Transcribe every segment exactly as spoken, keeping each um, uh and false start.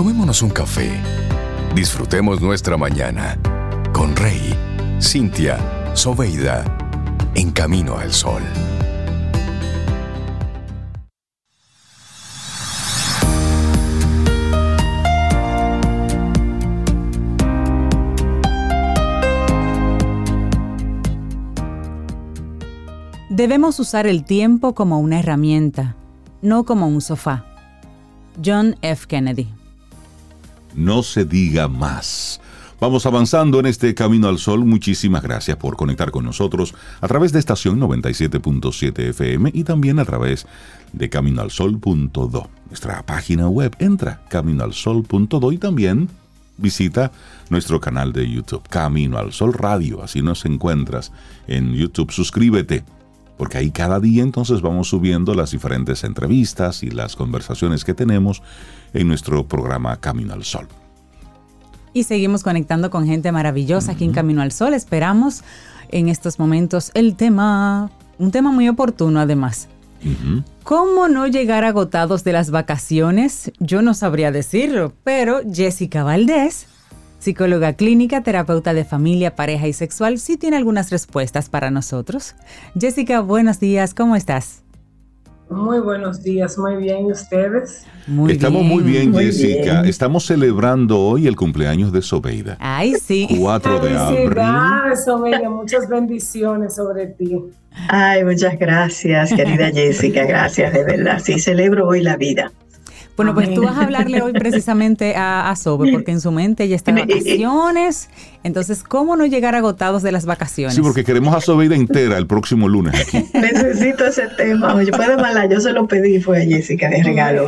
Tomémonos un café. Disfrutemos nuestra mañana con Rey, Cintia, Soveida, en Camino al Sol. Debemos usar el tiempo como una herramienta, no como un sofá. John F. Kennedy. No se diga más. Vamos avanzando en este Camino al Sol. Muchísimas gracias por conectar con nosotros a través de estación noventa y siete punto siete F M y también a través de camino al sol punto do. Nuestra página web, entra camino al sol punto do y también visita nuestro canal de YouTube, Camino al Sol Radio. Así nos encuentras en YouTube. Suscríbete, porque ahí cada día entonces vamos subiendo las diferentes entrevistas y las conversaciones que tenemos en nuestro programa Camino al Sol. Y seguimos conectando con gente maravillosa uh-huh. aquí en Camino al Sol. Esperamos en estos momentos el tema, un tema muy oportuno además. Uh-huh. ¿Cómo no llegar agotados de las vacaciones? Yo no sabría decirlo, pero Jessica Valdés, psicóloga clínica, terapeuta de familia, pareja y sexual, sí tiene algunas respuestas para nosotros. Jessica, buenos días, ¿cómo estás? Muy buenos días, muy bien, ¿y ustedes? Muy Estamos bien. muy bien, muy Jessica. Bien. Estamos celebrando hoy el cumpleaños de Sobeida. Ay, sí. cuatro de abril. Felicidades, Sobeida, muchas bendiciones sobre ti. Ay, muchas gracias, querida Jessica, gracias, de verdad. Sí, celebro hoy la vida. Bueno, pues tú vas a hablarle hoy precisamente a, a Sobe, porque en su mente ella está en vacaciones. Entonces, ¿cómo no llegar agotados de las vacaciones? Sí, porque queremos a Sobeida entera el próximo lunes aquí. Necesito ese tema. Oye, puede malar, yo se lo pedí, fue a Jessica de regalo.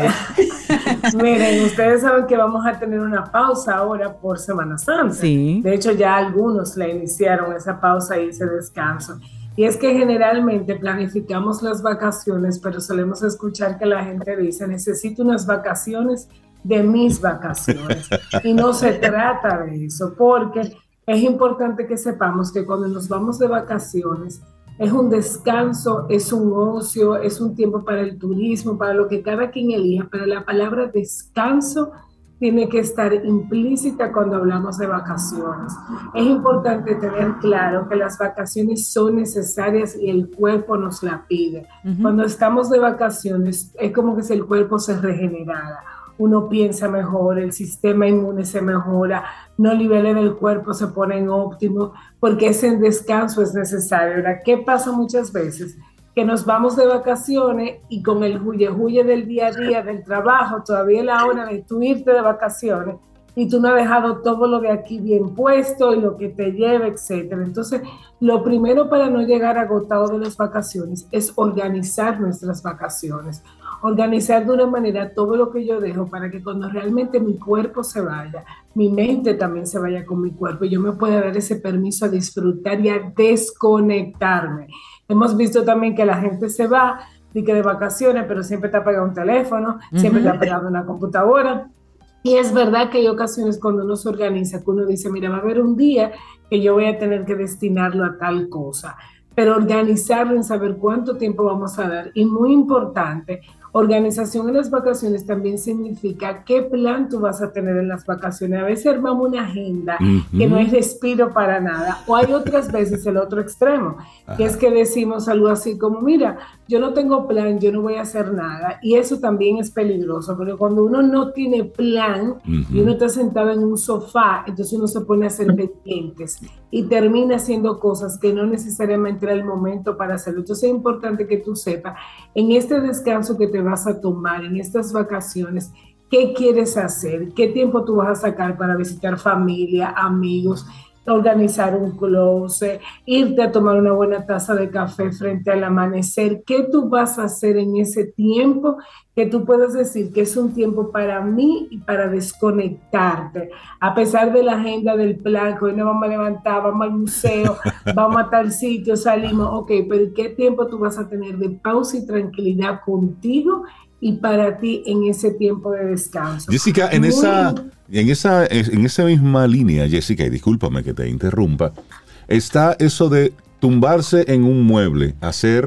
Miren, ustedes saben que vamos a tener una pausa ahora por Semana Santa. Sí. De hecho, ya algunos la iniciaron, esa pausa y ese descanso. Y es que generalmente planificamos las vacaciones, pero solemos escuchar que la gente dice, necesito unas vacaciones de mis vacaciones. Y no se trata de eso, porque es importante que sepamos que cuando nos vamos de vacaciones, es un descanso, es un ocio, es un tiempo para el turismo, para lo que cada quien elija, pero la palabra descanso tiene que estar implícita cuando hablamos de vacaciones. Es importante tener claro que las vacaciones son necesarias y el cuerpo nos la pide. Uh-huh. Cuando estamos de vacaciones es como que si el cuerpo se regenerara. Uno piensa mejor, el sistema inmune se mejora, los niveles del cuerpo se ponen óptimos, porque ese descanso es necesario. Ahora, ¿qué pasa muchas veces? Que nos vamos de vacaciones y con el huye-huye del día a día, del trabajo, todavía es la hora de tú irte de vacaciones y tú no has dejado todo lo de aquí bien puesto y lo que te lleva, etcétera. Entonces, lo primero para no llegar agotado de las vacaciones es organizar nuestras vacaciones. Organizar de una manera todo lo que yo dejo para que cuando realmente mi cuerpo se vaya, mi mente también se vaya con mi cuerpo y yo me pueda dar ese permiso a disfrutar y a desconectarme. Hemos visto también que la gente se va de, que de vacaciones, pero siempre está pegado un teléfono, uh-huh. siempre está pegado una computadora. Y es verdad que hay ocasiones cuando uno se organiza, que uno dice, mira, va a haber un día que yo voy a tener que destinarlo a tal cosa. Pero organizarlo en saber cuánto tiempo vamos a dar. Y muy importante, organización en las vacaciones también significa qué plan tú vas a tener en las vacaciones. A veces armamos una agenda uh-huh. que no hay respiro para nada. O hay otras veces el otro extremo, Ajá. que es que decimos algo así como, mira, yo no tengo plan, yo no voy a hacer nada. Y eso también es peligroso, porque cuando uno no tiene plan uh-huh. y uno está sentado en un sofá, entonces uno se pone a hacer pendientes y termina haciendo cosas que no necesariamente era el momento para hacerlo. Entonces es importante que tú sepas, en este descanso que te vas a tomar, en estas vacaciones, ¿qué quieres hacer? ¿Qué tiempo tú vas a sacar para visitar familia, amigos, organizar un closet, irte a tomar una buena taza de café frente al amanecer? ¿Qué tú vas a hacer en ese tiempo que tú puedes decir que es un tiempo para mí y para desconectarte? A pesar de la agenda del plan, que hoy nos vamos a levantar, vamos al museo, vamos a tal sitio, salimos, ok, pero ¿qué tiempo tú vas a tener de pausa y tranquilidad contigo y para ti en ese tiempo de descanso? Jessica, en Muy... esa... En esa, en esa misma línea, Jessica, y discúlpame que te interrumpa, está eso de tumbarse en un mueble, hacer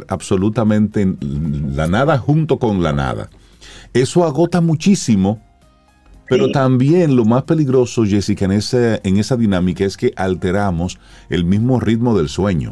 absolutamente la nada junto con la nada. Eso agota muchísimo Pero Sí. también lo más peligroso, Jessica, en esa, en esa dinámica es que alteramos el mismo ritmo del sueño.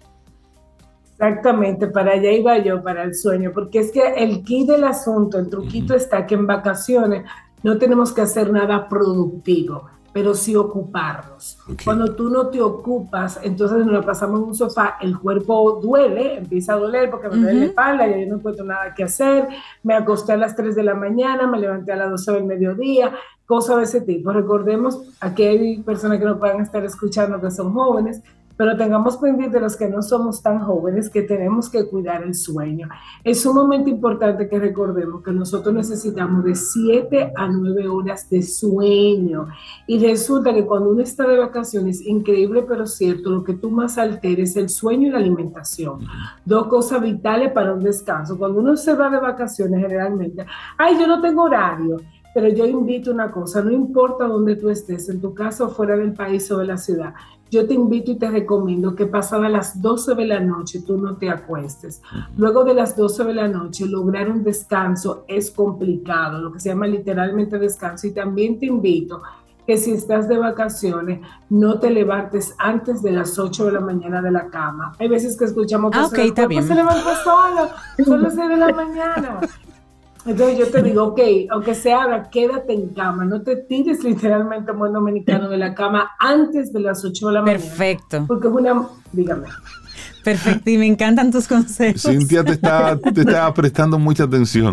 Exactamente, para allá iba yo, para el sueño, porque es que el key del asunto, el truquito está que en vacaciones no tenemos que hacer nada productivo, pero sí ocuparnos. Ok. Cuando tú no te ocupas, entonces nos la pasamos en un sofá, el cuerpo duele, empieza a doler porque me duele la Ujú. espalda, ya yo no encuentro nada que hacer, me acosté a las tres de la mañana, me levanté a las doce del mediodía, cosas de ese tipo. Recordemos, aquí hay personas que no puedan estar escuchando que son jóvenes, pero tengamos pendiente de los que no somos tan jóvenes que tenemos que cuidar el sueño. Es sumamente importante que recordemos que nosotros necesitamos de siete a nueve horas de sueño. Y resulta que cuando uno está de vacaciones, increíble pero cierto, lo que tú más alteres es el sueño y la alimentación. Dos cosas vitales para un descanso. Cuando uno se va de vacaciones generalmente, ay, yo no tengo horario. Pero yo invito una cosa, no importa dónde tú estés, en tu casa o fuera del país o de la ciudad, yo te invito y te recomiendo que pasadas las doce de la noche tú no te acuestes. Luego de las doce de la noche lograr un descanso es complicado, lo que se llama literalmente descanso. Y también te invito que si estás de vacaciones no te levantes antes de las ocho de la mañana de la cama. Hay veces que escuchamos Ah, ok, personas, está "El cuerpo bien. se levanta solo, son las seis de la mañana". Entonces yo te digo, ok, aunque se haga, quédate en cama, no te tires literalmente, buen dominicano, de la cama antes de las ocho de la mañana. Perfecto, Porque es una, dígame. perfecto. Y me encantan tus consejos. Cintia te está, te está prestando mucha atención.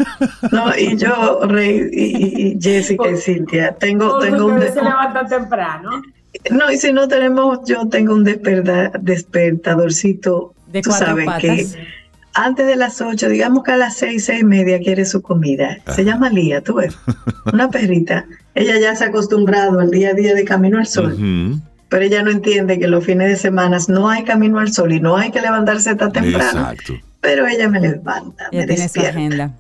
No, y yo, Rey, y, y- y Jessica y Cintia, tengo, Porque tengo un, ustedes de- se levantan temprano. no, y si no tenemos, yo tengo un desperta- despertadorcito, De tú cuatro sabes patas. que antes de las ocho, digamos que a las seis, seis y media quiere su comida. Se llama Lía, tú ves, una perrita. Ella ya se ha acostumbrado al día a día de camino al sol, Ujú. pero ella no entiende que los fines de semana no hay camino al sol y no hay que levantarse tan temprano. Exacto. Pero ella me levanta, Ya me tiene su despierta. agenda.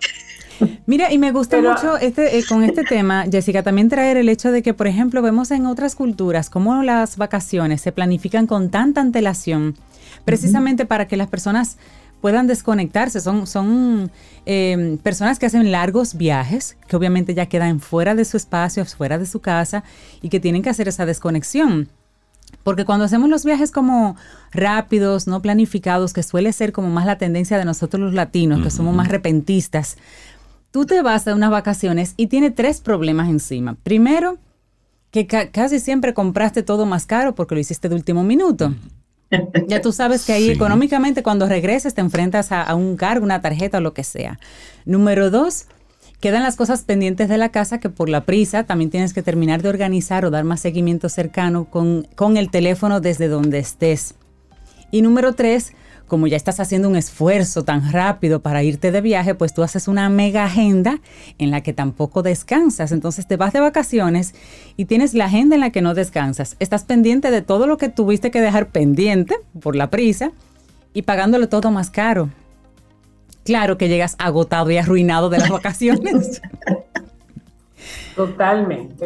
Mira, y me gusta Pero- mucho este, eh, con este tema, Jessica, también traer el hecho de que, por ejemplo, vemos en otras culturas cómo las vacaciones se planifican con tanta antelación, precisamente para que las personas puedan desconectarse. Son, son eh, personas que hacen largos viajes, que obviamente ya quedan fuera de su espacio, fuera de su casa, y que tienen que hacer esa desconexión. Porque cuando hacemos los viajes como rápidos, no planificados, que suele ser como más la tendencia de nosotros los latinos, que somos más repentistas, tú te vas a unas vacaciones y tienes tres problemas encima. Primero, que ca- casi siempre compraste todo más caro porque lo hiciste de último minuto. Ya tú sabes que ahí Sí. económicamente cuando regreses te enfrentas a, a un cargo, una tarjeta o lo que sea. Número dos, quedan las cosas pendientes de la casa que por la prisa también tienes que terminar de organizar o dar más seguimiento cercano con, con el teléfono desde donde estés. Y número tres, como ya estás haciendo un esfuerzo tan rápido para irte de viaje, pues tú haces una mega agenda en la que tampoco descansas. Entonces te vas de vacaciones y tienes la agenda en la que no descansas. Estás pendiente de todo lo que tuviste que dejar pendiente por la prisa y pagándolo todo más caro. Claro que llegas agotado y arruinado de las vacaciones. Totalmente.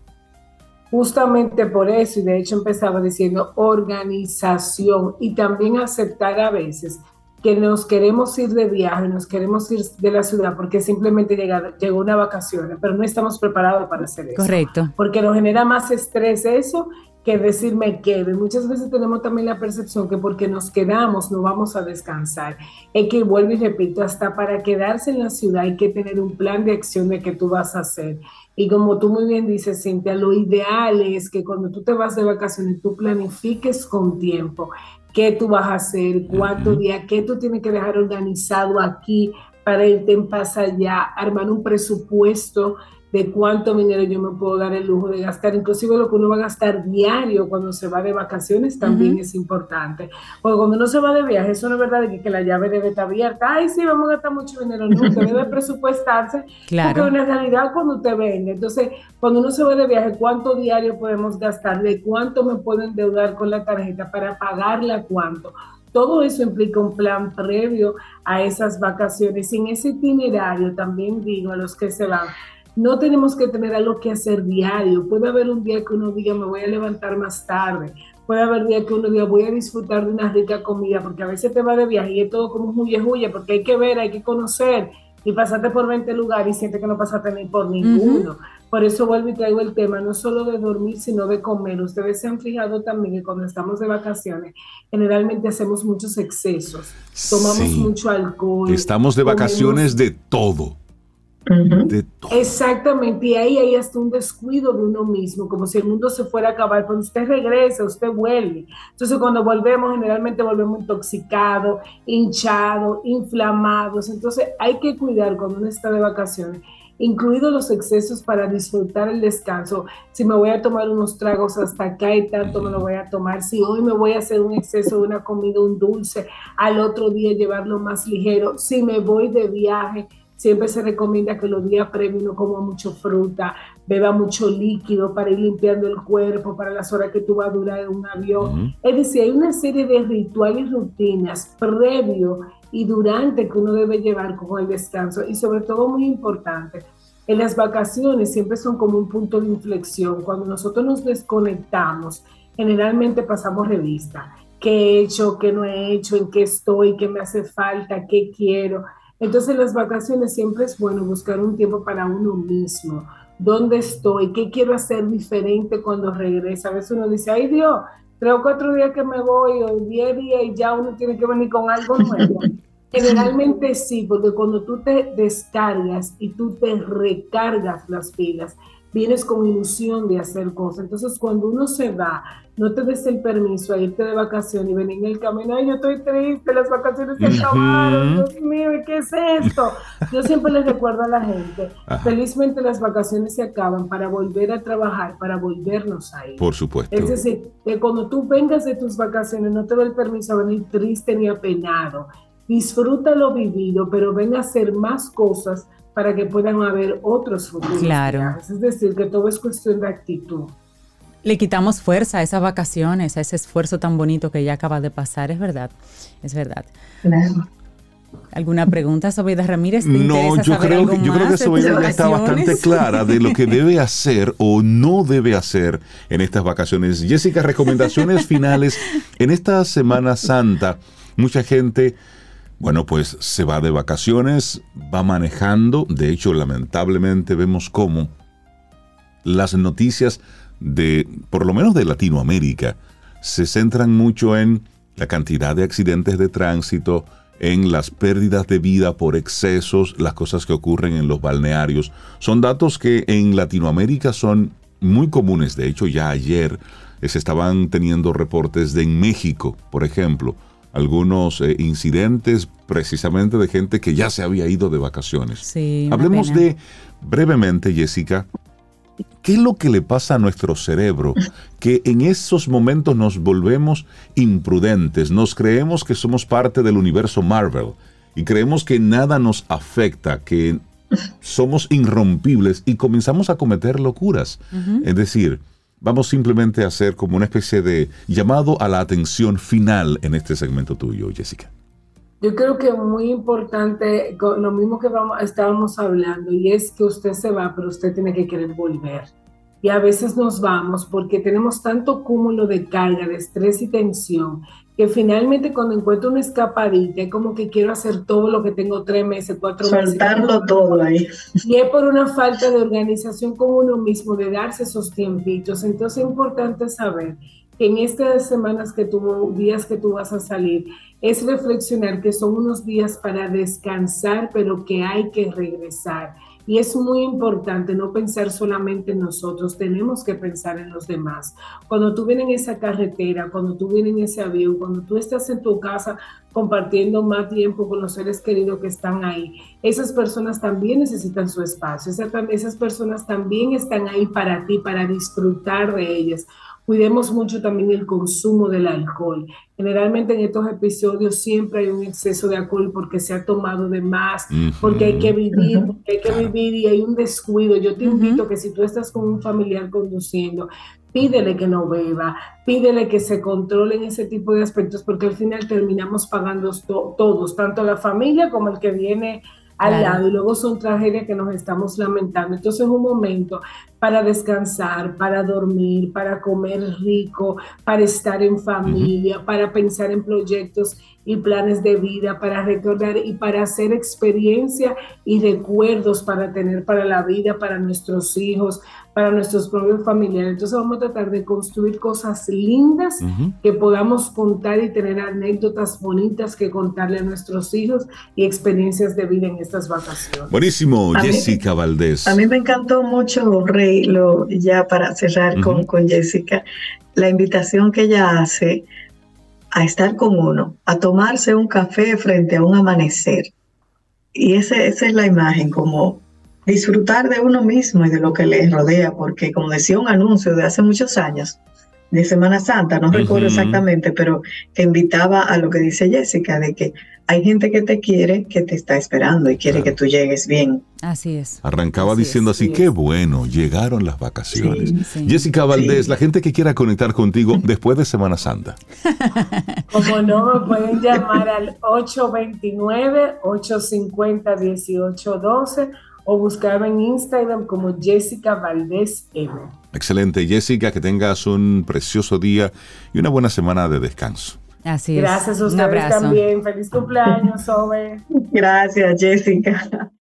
Justamente por eso, y de hecho empezaba diciendo organización y también aceptar a veces que nos queremos ir de viaje, nos queremos ir de la ciudad porque simplemente llega, llegó una vacación, pero no estamos preparados para hacer eso. Correcto. Porque nos genera más estrés eso que decir me quedo. Y muchas veces tenemos también la percepción que porque nos quedamos no vamos a descansar. Es que vuelvo y repito, hasta para quedarse en la ciudad hay que tener un plan de acción de qué tú vas a hacer. Y como tú muy bien dices, Cintia, lo ideal es que cuando tú te vas de vacaciones, tú planifiques con tiempo qué tú vas a hacer, cuántos días, qué tú tienes que dejar organizado aquí para irte en paz allá, armar un presupuesto de cuánto dinero yo me puedo dar el lujo de gastar, inclusive lo que uno va a gastar diario cuando se va de vacaciones también uh-huh. es importante, porque cuando uno se va de viaje, eso no es verdad de que, que la llave debe estar abierta, ay sí, vamos a gastar mucho dinero, no, usted debe presupuestarse, claro. Porque en realidad cuando usted vende, entonces cuando uno se va de viaje, ¿cuánto diario podemos gastar? ¿De cuánto me puedo endeudar con la tarjeta para pagarla cuánto? Todo eso implica un plan previo a esas vacaciones, y en ese itinerario también digo a los que se van, no tenemos que tener algo que hacer diario. Puede haber un día que uno diga, me voy a levantar más tarde. Puede haber día que uno diga, voy a disfrutar de una rica comida, porque a veces te va de viaje y es todo como un huye huye, porque hay que ver, hay que conocer. y pasaste por veinte lugares y sientes que no pasaste ni por ninguno. Uh-huh. Por eso vuelvo y traigo el tema, no solo de dormir, sino de comer. Ustedes se han fijado también que cuando estamos de vacaciones, generalmente hacemos muchos excesos, tomamos sí. mucho alcohol. Estamos de vacaciones comemos... de todo. Uh-huh. De todo. Exactamente, y ahí hay hasta un descuido de uno mismo, como si el mundo se fuera a acabar, pero usted regresa, usted vuelve. Entonces cuando volvemos, generalmente volvemos intoxicados, hinchados, inflamados. Entonces hay que cuidar cuando uno está de vacaciones, incluidos los excesos para disfrutar el descanso. Si me voy a tomar unos tragos hasta acá y tanto me lo voy a tomar, si hoy me voy a hacer un exceso de una comida, un dulce, al otro día llevarlo más ligero, si me voy de viaje, siempre se recomienda que los días previos uno coma mucho fruta, beba mucho líquido para ir limpiando el cuerpo para las horas que tú vas a durar en un avión. Uh-huh. Es decir, hay una serie de rituales y rutinas previo y durante que uno debe llevar con el descanso, y sobre todo muy importante, en las vacaciones siempre son como un punto de inflexión. Cuando nosotros nos desconectamos, generalmente pasamos revista. ¿Qué he hecho? ¿Qué no he hecho? ¿En qué estoy? ¿Qué me hace falta? ¿Qué quiero? Entonces, en las vacaciones siempre es bueno buscar un tiempo para uno mismo. ¿Dónde estoy? ¿Qué quiero hacer diferente cuando regrese? A veces uno dice, ay Dios, tres o cuatro días que me voy, o diez días, y ya uno tiene que venir con algo nuevo. Generalmente sí, porque cuando tú te descargas y tú te recargas las pilas, vienes con ilusión de hacer cosas. Entonces, cuando uno se va, no te des el permiso a irte de vacaciones y venir en el camino, ay, yo estoy triste, las vacaciones se acabaron, Dios mío, ¿qué es esto? Yo siempre les recuerdo a la gente, Ajá. felizmente las vacaciones se acaban para volver a trabajar, para volvernos a ir. Por supuesto. Es decir, que cuando tú vengas de tus vacaciones, no te dé el permiso a venir triste ni apenado. Disfruta lo vivido, pero ven a hacer más cosas para que puedan haber otros futuros claro. viajes. Es decir, que todo es cuestión de actitud. Le quitamos fuerza a esas vacaciones, a ese esfuerzo tan bonito que ya acaba de pasar, es verdad, es verdad. Claro. ¿Alguna pregunta, Sobeida Ramírez? ¿Te no, yo creo, que, yo creo que Sobeida ya está bastante clara de lo que debe hacer o no debe hacer en estas vacaciones. Jessica, recomendaciones finales. En esta Semana Santa, mucha gente... Bueno, pues se va de vacaciones, va manejando. De hecho, lamentablemente vemos cómo las noticias de, por lo menos de Latinoamérica, se centran mucho en la cantidad de accidentes de tránsito, en las pérdidas de vida por excesos, las cosas que ocurren en los balnearios. Son datos que en Latinoamérica son muy comunes. De hecho, ya ayer se estaban teniendo reportes de en México, por ejemplo, algunos eh, incidentes precisamente de gente que ya se había ido de vacaciones. Sí, hablemos pena. de, brevemente, Jessica, ¿qué es lo que le pasa a nuestro cerebro? Que en esos momentos nos volvemos imprudentes, nos creemos que somos parte del universo Marvel y creemos que nada nos afecta, que somos irrompibles y comenzamos a cometer locuras. Uh-huh. Es decir, vamos simplemente a hacer como una especie de llamado a la atención final en este segmento tuyo, Jessica. Yo creo que es muy importante, lo mismo que vamos, estábamos hablando, y es que usted se va, pero usted tiene que querer volver. Y a veces nos vamos porque tenemos tanto cúmulo de carga, de estrés y tensión, que finalmente cuando encuentro una escapadita, es como que quiero hacer todo lo que tengo tres meses, cuatro meses. Soltarlo todo ahí. Y es por una falta de organización con uno mismo, de darse esos tiempitos. Entonces es importante saber que en estas semanas que tú, días que tú vas a salir, es reflexionar que son unos días para descansar, pero que hay que regresar. Y es muy importante no pensar solamente en nosotros, tenemos que pensar en los demás. Cuando tú vienes en esa carretera, cuando tú vienes en ese avión, cuando tú estás en tu casa compartiendo más tiempo con los seres queridos que están ahí, esas personas también necesitan su espacio, esas, esas personas también están ahí para ti, para disfrutar de ellas. Cuidemos mucho también el consumo del alcohol. Generalmente en estos episodios siempre hay un exceso de alcohol porque se ha tomado de más, uh-huh. porque hay que vivir, uh-huh. porque hay que vivir y hay un descuido. Yo te uh-huh. invito que si tú estás con un familiar conduciendo, pídele que no beba, pídele que se controlen ese tipo de aspectos porque al final terminamos pagando to- todos, tanto la familia como el que viene al Claro. lado y luego son tragedias que nos estamos lamentando. Entonces es un momento para descansar, para dormir, para comer rico, para estar en familia, uh-huh. para pensar en proyectos y planes de vida, para recordar y para hacer experiencia y recuerdos para tener para la vida, para nuestros hijos, para nuestros propios familiares. Entonces vamos a tratar de construir cosas lindas uh-huh. que podamos contar y tener anécdotas bonitas que contarle a nuestros hijos y experiencias de vida en estas vacaciones. Buenísimo, a Jessica mí, Valdés. A mí me encantó mucho, Rey, lo, ya para cerrar uh-huh. con, con Jessica, la invitación que ella hace a estar con uno, a tomarse un café frente a un amanecer. Y ese, esa es la imagen, como disfrutar de uno mismo y de lo que le rodea, porque como decía un anuncio de hace muchos años, de Semana Santa, no uh-huh. recuerdo exactamente, pero que invitaba a lo que dice Jessica, de que hay gente que te quiere, que te está esperando y quiere claro. que tú llegues bien. Así es. Arrancaba así diciendo es, así, sí qué es. bueno, llegaron las vacaciones. Sí, sí. Jessica Valdés, sí. la gente que quiera conectar contigo después de Semana Santa. Como no, me pueden llamar al ocho dos nueve, ocho cinco cero, uno ocho uno dos o buscarme en Instagram como Jessica Valdés M. Excelente, Jessica, que tengas un precioso día y una buena semana de descanso. Así es. Gracias a ustedes también. Feliz cumpleaños, Sobe. Gracias, Jessica.